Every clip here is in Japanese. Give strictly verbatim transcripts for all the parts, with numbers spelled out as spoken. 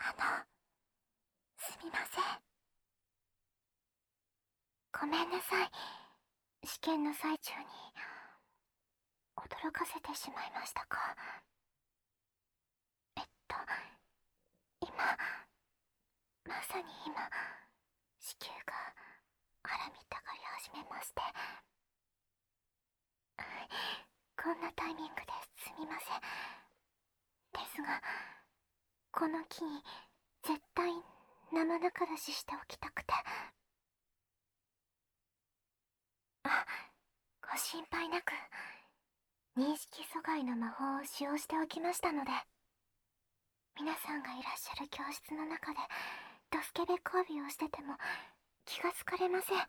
あの、すみません。ごめんなさい。試験の最中に驚かせてしまいましたか。えっと、今、まさに今、子宮が腹みたがり始めまして。こんなタイミングですみません。ですが、この機に絶対生中出ししておきたくて。あ、ご心配なく、認識阻害の魔法を使用しておきましたので、皆さんがいらっしゃる教室の中でドスケベ交尾をしてても気がつかれません。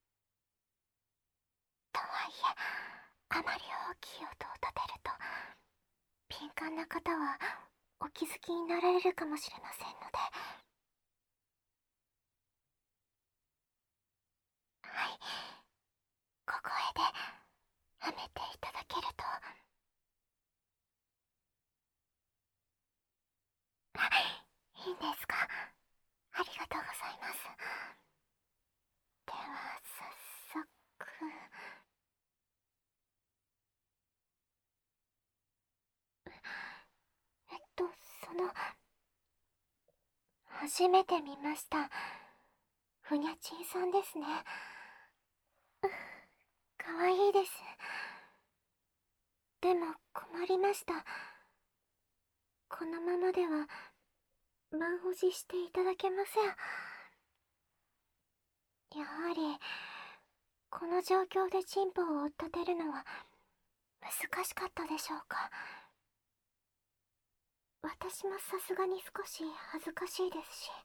とはいえ、あまり大きい音を立てると敏感な方はお気づきになられるかもしれませんので。はい、小声ではめていただけると。あ、いいんですか。ありがとうございます。では早速。えっとその初めて見ました。ふにゃちんさんですね。かわいいです。でも困りました。このままでは満おじしていただけません。やはりこの状況でチンポを追っ立てるのは難しかったでしょうか。私もさすがに少し恥ずかしいですし。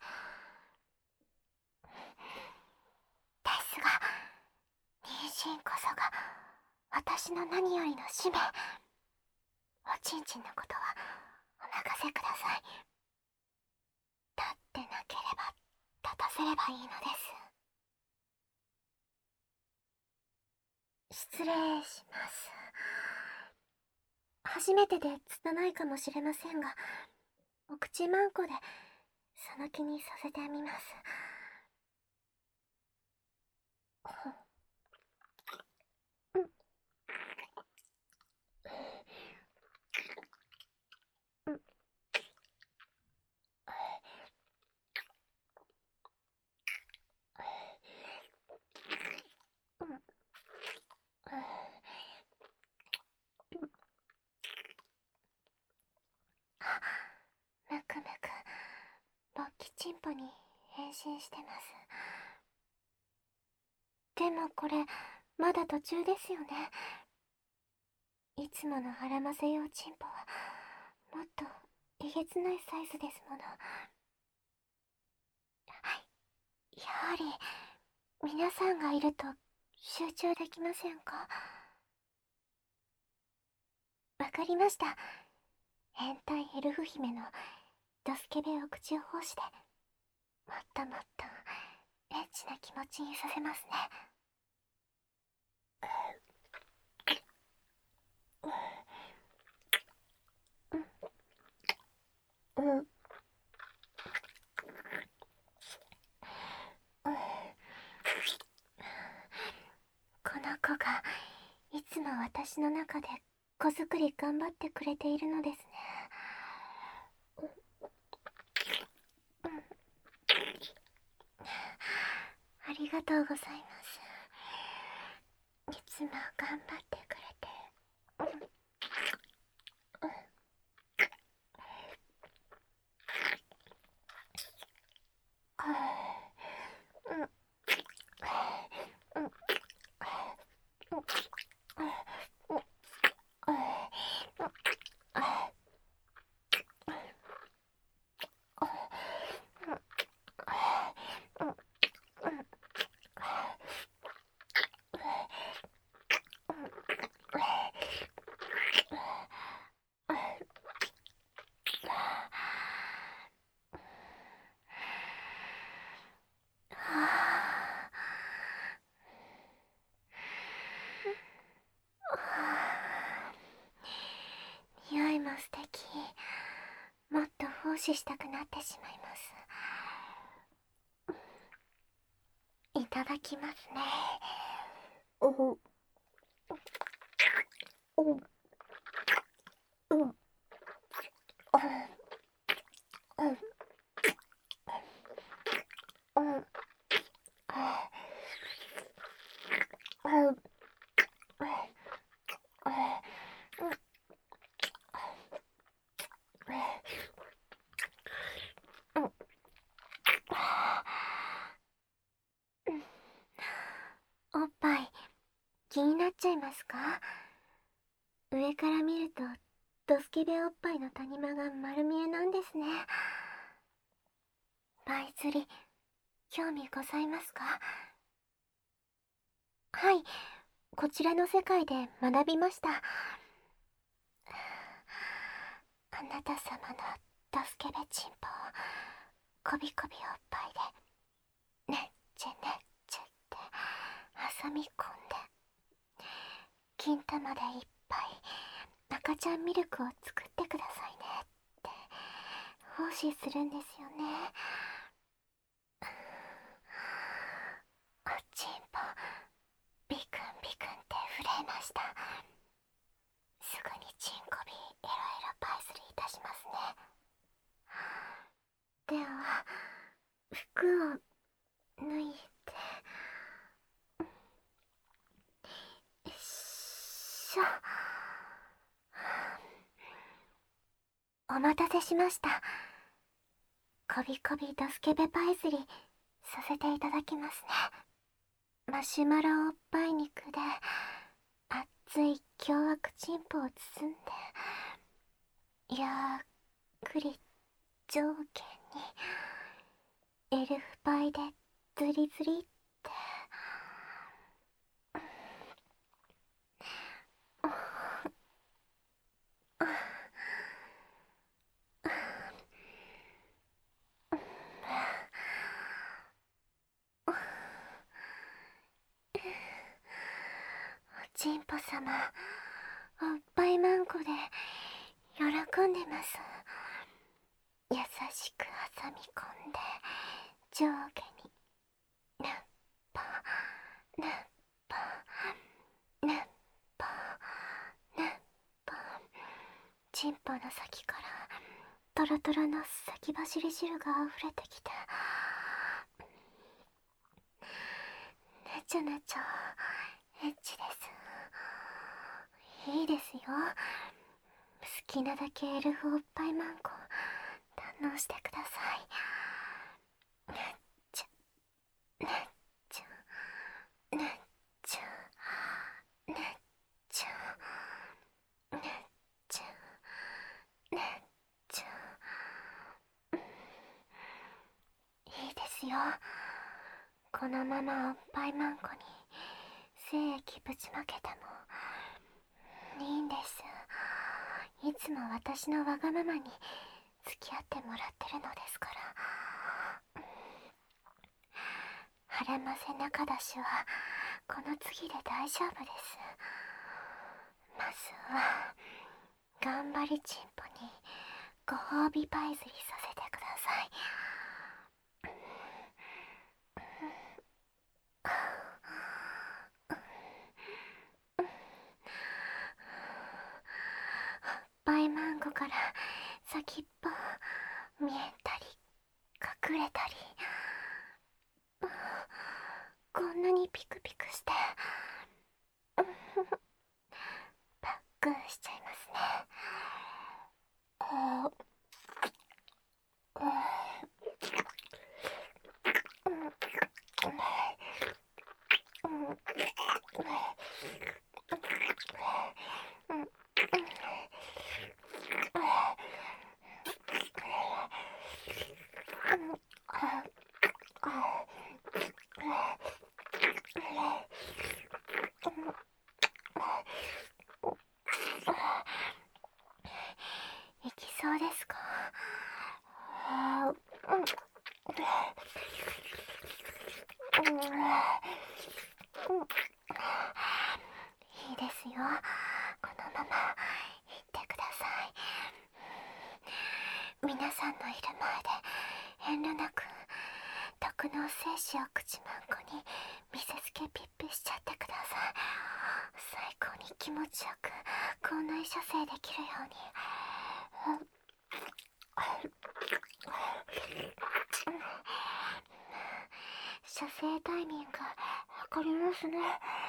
ですが、妊娠こそが私の何よりの使命。おちんちんのことはお任せください。立ってなければ立たせればいいのです。失礼します。初めてで拙いかもしれませんが、お口まんこでその気にさせてみます。むくむく勃起チンポに変身してます。でもこれまだ途中ですよね。いつもの腹ませ用チンポはもっとえげつないサイズですもの。やはり皆さんがいると集中できませんか。わかりました。変態エルフ姫のドスケベお口を通してもっともっとエッチな気持ちにさせますね。うんうん、この子がいつも私の中で子作り頑張ってくれているのですね。ありがとうございます。いつも頑張ってくれて。 奉仕したくなってしまいます。いただきますね。おうおううんうんうんうんおっぱい気になっちゃいますか？上から見るとドスケベおっぱいの谷間が丸見えなんですね。バイ釣り興味ございますか？はい、こちらの世界で学びました。あなた様のドスケベチンポをこびこびおっぱいでねっちゅねっちゅって挟み込んで、金玉でいっぱい赤ちゃんミルクを作ってくださいねって奉仕するんですよね。おちんぽビクンビクンって震えました。すぐにチンコビエロエロパイスリいたしますね。では服を脱いで、よいしょ。お待たせしました。こびこびドスケベパイスリさせていただきますね。マシュマロおっぱい肉で熱い凶悪チンポを包んで、ゆっくり上下にエルフパイでズリズリって、おちんぽ様おっぱいマンコで喜んでます。優しく挟み込んで上下にぬっぽぬっぽぬっぽぬっぽ、チンポの先からトロトロの先走り汁が溢れてきて、ねちょねちょエッチです。いいですよ。好きなだけエルフおっぱいマンコ堪能してください。ねっちゃねっちゃねっちゃねっちゃねっちゃねっちゃ、いいですよ。このままおっぱいマンコに精液ぶちまけてもいいんです。いつも私のわがままに付き合ってもらってるのですから。晴れませ中出しはこの次で大丈夫です。まずは頑張りチンポにご褒美パイ釣りさせてください。バイマンゴから先っぽ見えたり隠れたり、こんなにピクピクしてパックンしちゃいますね。あいきそうですか？あー、うん、いいですよ。このまま行ってください。皆さんの僕の精子を口まんこに見せつけピッピしちゃってください。最高に気持ちよく口内射精できるように。射精タイミングわかりますね。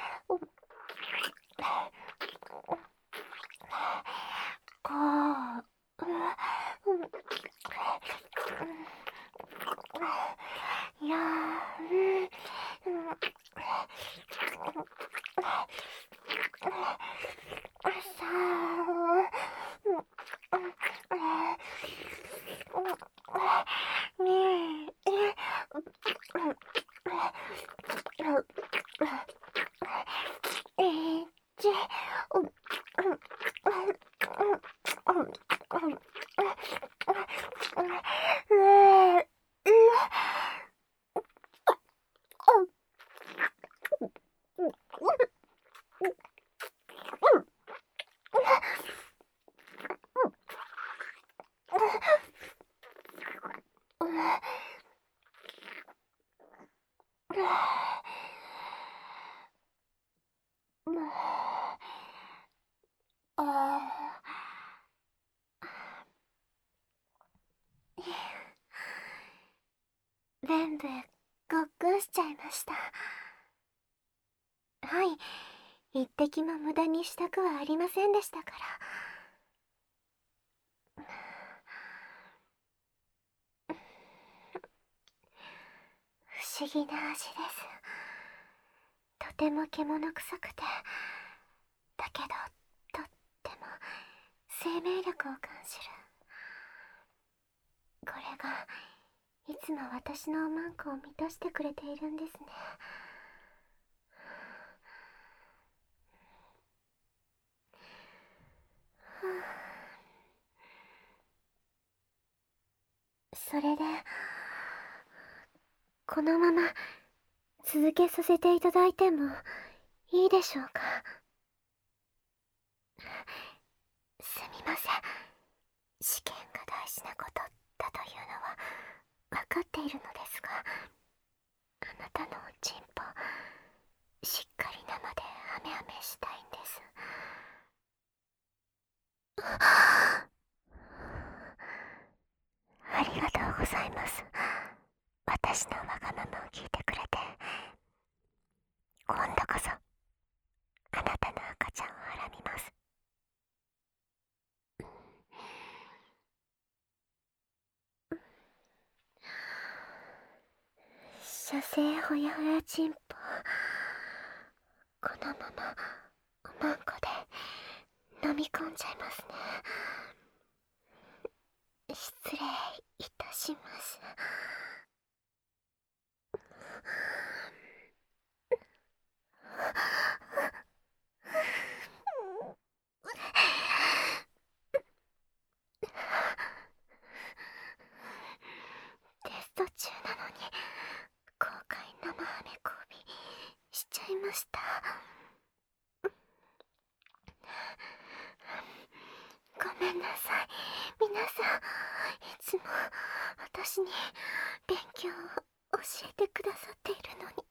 こう、いやー、さあ、ねえ、えち、全部ごっくんしちゃいました。はい、一滴も無駄にしたくはありませんでしたから。不思議な味です。とても獣臭くて、だけどとっても生命力を感じる。これがいつも私のおまんこを満たしてくれているんですね。それでこのまま続けさせていただいてもいいでしょうか。すみません、試験が大事なことだというのは分かっているのですが、あなたのおちんぽしっかり生でハメハメしたいんです。ありがとうございます。私のわがままを聞いてくれて。今度こそあなたの赤ちゃんをはらみます。射精ほやほやちんぽ、このままおまんこで飲み込んじゃいますね。失礼いたします。テスト中なのに公開生ハメ交尾しちゃいました。ごめんなさい、皆さん。いつも私に勉強を教えてくださっているのに、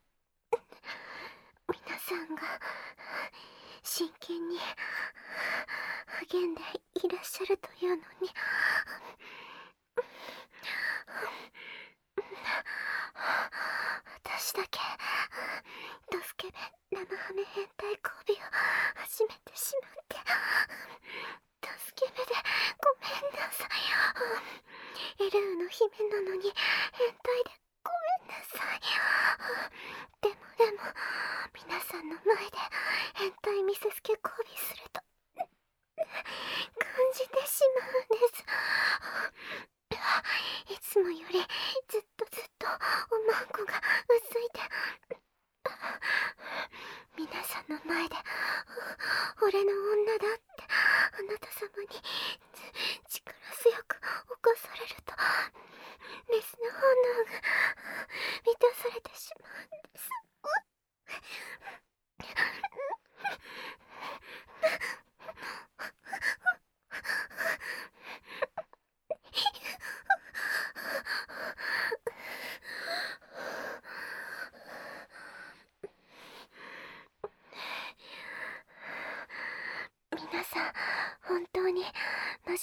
皆さんが真剣に励んでいらっしゃるというのに、私だけドスケベ生ハメ変態交尾を始めてしまって、ドスケベでごめんなさい。エルーの姫なのに変態でごめんなさい。でもでも皆さんの前で変態見せつけ交尾すると感じてしまうんです。いつもよりずっとずっとおまんこが薄いて、皆さんの前で俺の女だってあなた様に力強く起こされると、メスの本能が満たされてしまうんです。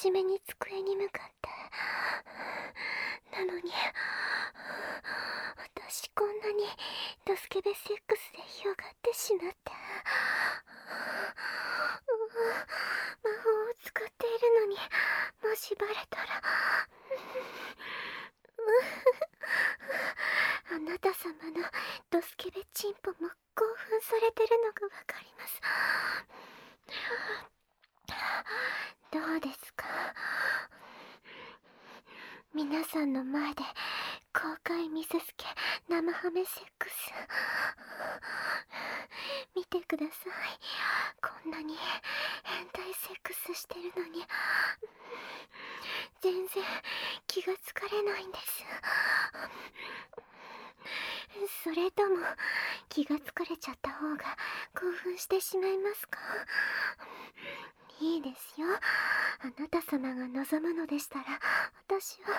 面目に机に向かって。なのに私こんなにドスケベセックスで広がってしまって、魔法を使っているのにもしバレたらあなた様のドスケベチンポも興奮されてるのがわかります。どうですか？皆さんの前で公開見せつけ生ハメセックス見てください。こんなに変態セックスしてるのに全然気がつかれないんです。それとも気がつかれちゃった方が興奮してしまいますか？いいですよ。あなた様が望むのでしたら私は、はい、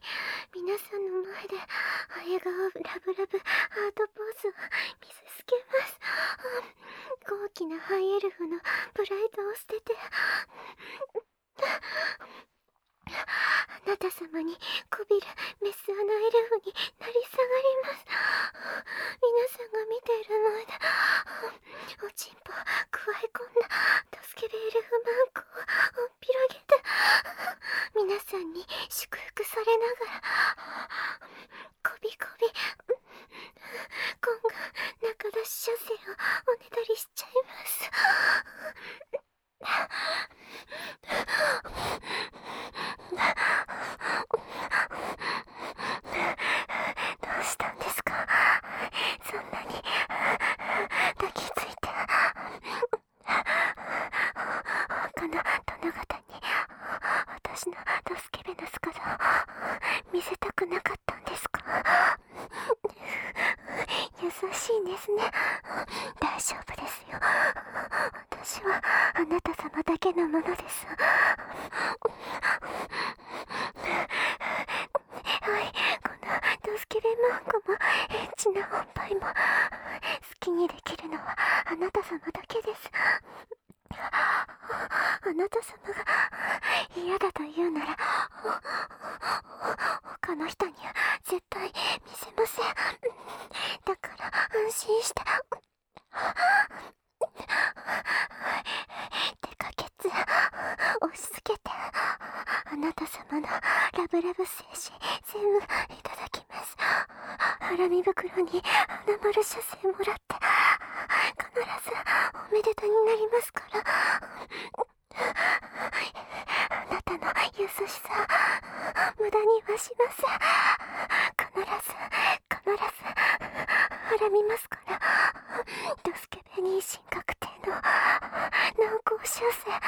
皆さんの前で笑顔ラブラブハートポーズを見せつけます。高貴なハイエルフのプライドを捨ててあなた様にこびるメスアナエルフになり下がります。皆さんが見ている前でおちんぽくわえ込んだドスケベエルフマンコをおっぴらげて皆さんに祝福されながらこびこび今後中出し射精をおねだりしちゃいます。どうしたんですか？そんなに抱きついて他の殿方に私のドスケベな姿を見せたくなかったんですか？優しいんですね。大丈夫ですよ。私はあなた様だけのものです。はい、このドスケベマンコもエッチなおっぱいも好きにできるのはあなた様だけです。あなた様が嫌だと言うなら他の人には絶対見せません。だから安心して手かけつ押し付けてあなた様のラブラブ精子全部いただきます。ハラミ袋に花丸射精もらって必ずおめでたになりますから。あなたの優しさ無駄にはしません。必ず必ずハラみますから。ドスケベ妊娠確定の濃厚射精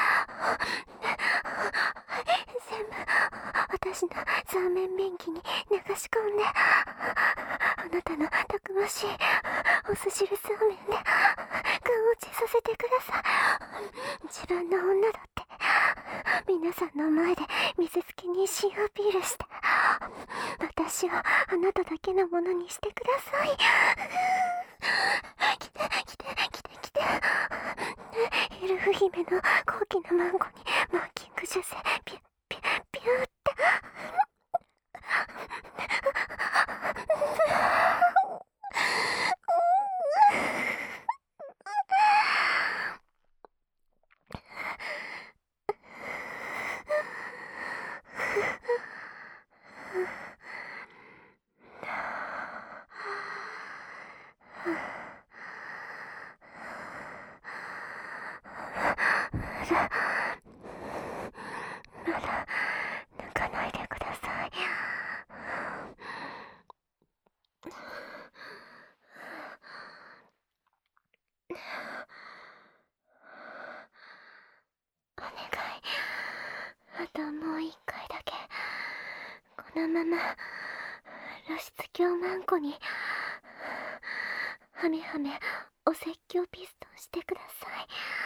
全部私のザーメン便器に流し込んであなたのたくましいお酢汁そうめんでガン落ちさせてください。自分の女だって皆さんの前で見せつけ妊娠アピールして私をあなただけのものにしてください。来て来て来て来てエルフ姫の高貴なマンコにマーキング射精ピュッピュッピュッってまだ泣かないでください。お願い、あともう一回だけこのまま露出狂マンコにハメハメお説教ピストンしてください。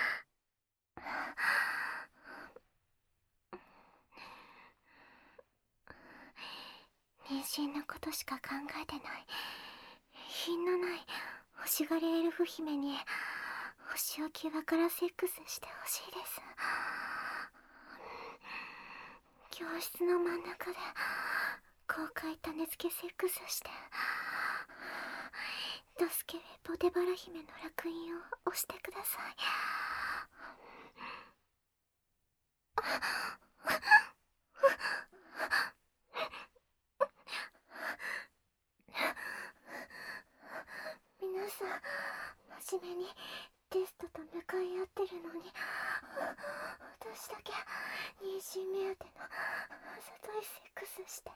妊娠のことしか考えてない品のない欲しがりエルフ姫に星を際からセックスしてほしいです。 教室の真ん中で公開種付けセックスして、ドスケベポテバラ姫の烙印を押してください。皆さん真面目にテストと向かい合ってるのに、私だけ妊娠目当てのあざといセックスして、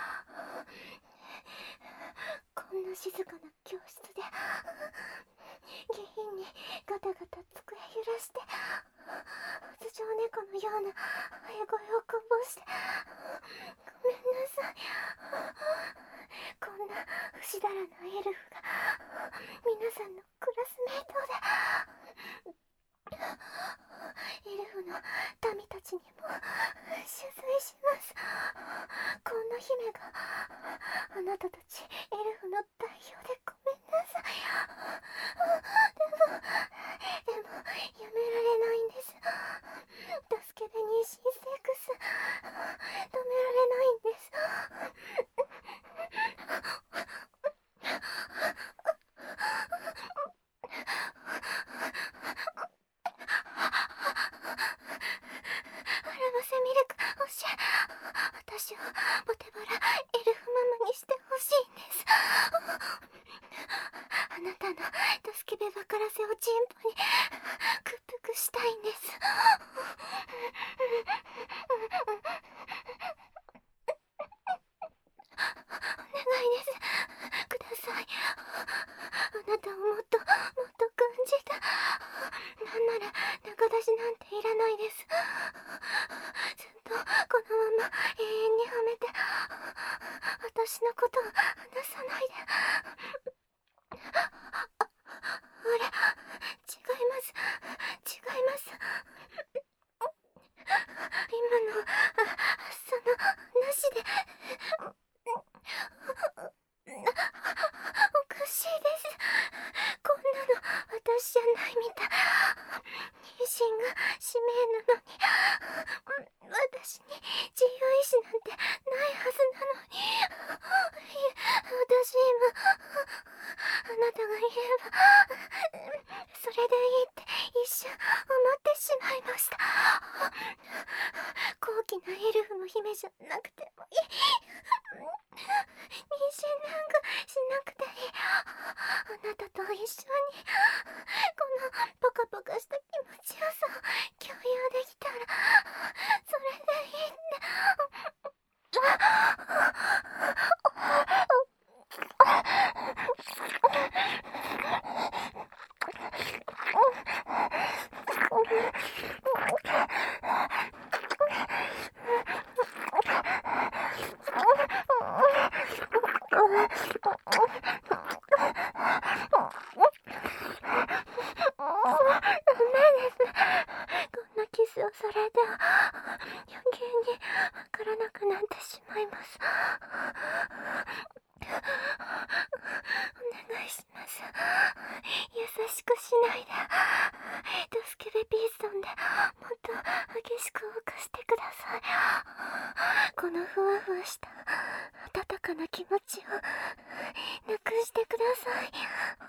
こんな静かな教室で下品にガタガタ机揺らして、頭上猫のような声声をこぼして、ごめんなさい。こんな不死だらなエルフが皆さんのクラスメイトで、エルフの民たちにも謝罪します。こんな姫があなたたちエルフの代表でごめんなさい。でもでもやめられないんです。助けで妊娠セックス止められないんです。ミルク欲しい。私をポテバラエルフママにしてほしいんです。あなたのドスケベバカラセをチンポに屈服したいんです。お願いです。ください。あなたをもっともっと感じた。なんなら中出しなんていらないです。ずっとこのまま永遠にはめて、私のことを離さないで。あれ、違います。違います。今のそのなしでおかしいです。こんなの私じゃないみたい。妊娠が使命なのに、私に自由意志なんてないはずなのに。私今あなたが言えばそれでいいって一瞬思ってしまいました。高貴なエルフの姫じゃなくてもいい。妊娠なんかしなくていい。あなたと一緒にこのポカポカした気持ちよさを共有できたらそれでいいって。キスをされて余計にわからなくなってしまいます。お願いします。優しくしないで。ドスケベピーソンでもっと激しく動かしてください。このふわふわした温かな気持ちをなくしてください。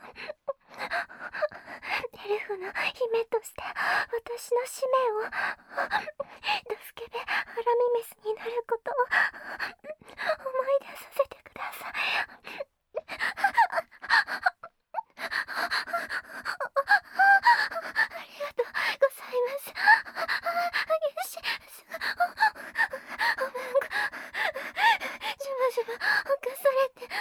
エルフの姫として私の使命をドスケベハラミメスになることを思い出させてください。ありがとうございます。よし、おぶんこジュバジュバ犯されて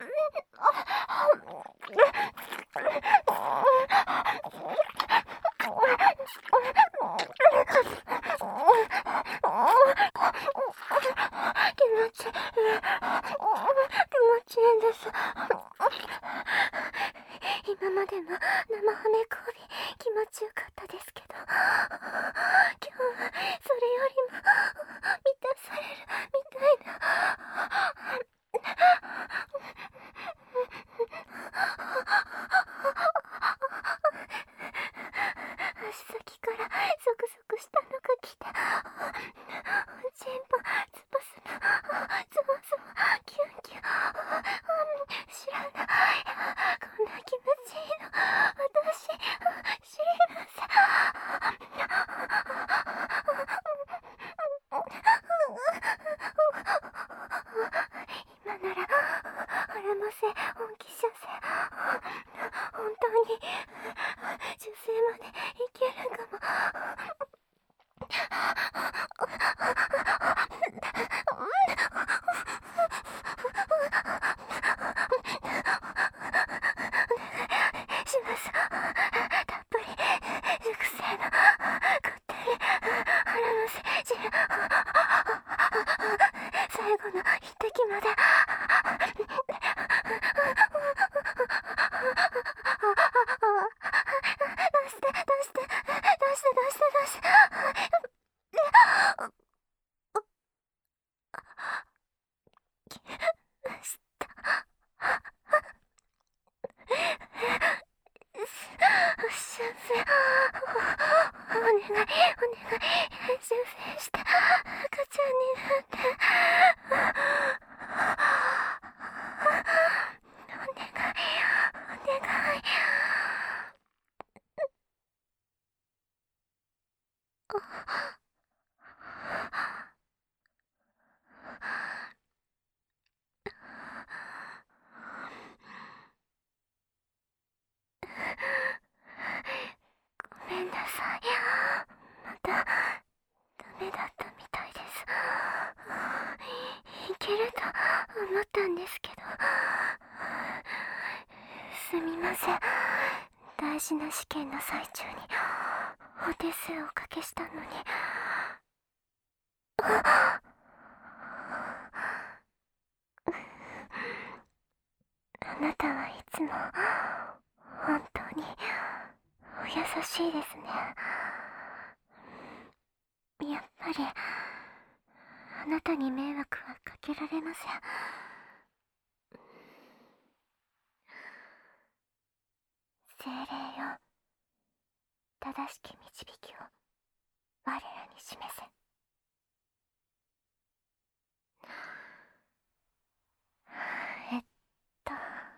気持ちいい。気持ちいいんです。今までの生骨交尾気持ちよかったですけど、今日はそれよりも満たされるみたいな。足先からゾクゾクしたのが来て、チンポ生、本気射精。本当に受精までいけるかも。します。たっぷり熟成のこってり腹のせ汁、最後の一滴まで。出して出して出して出して出して。修正、お願いお願い、修正して赤ちゃんになって。お願いお願い。ごめんなさい。またダメだったみたいです。いけると思ったんですけど、すみません。大事な試験の最中にお手数をおかけしたのに。あなたはいつも本当にお優しいですね。やっぱりあなたに迷惑はかけられません。精霊よ、正しき導きを我らに示せ。えっと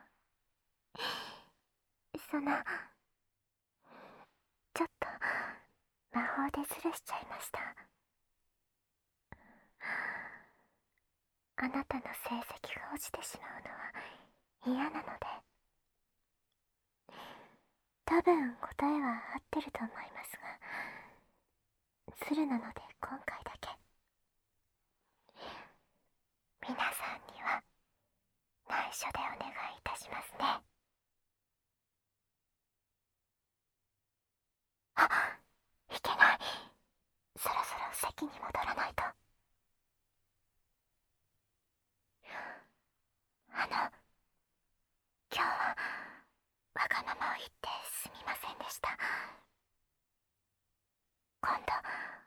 そのちょっと魔法でずるしちゃいました。あなたの成績が落ちてしまうのは嫌なので。多分答えは合ってると思いますが、ズルなので今回だけ皆さんには内緒でお願いいたしますね。あ、いけない。そろそろ席に戻らないと。あの今日はわがままを言ってすみませんでした。今度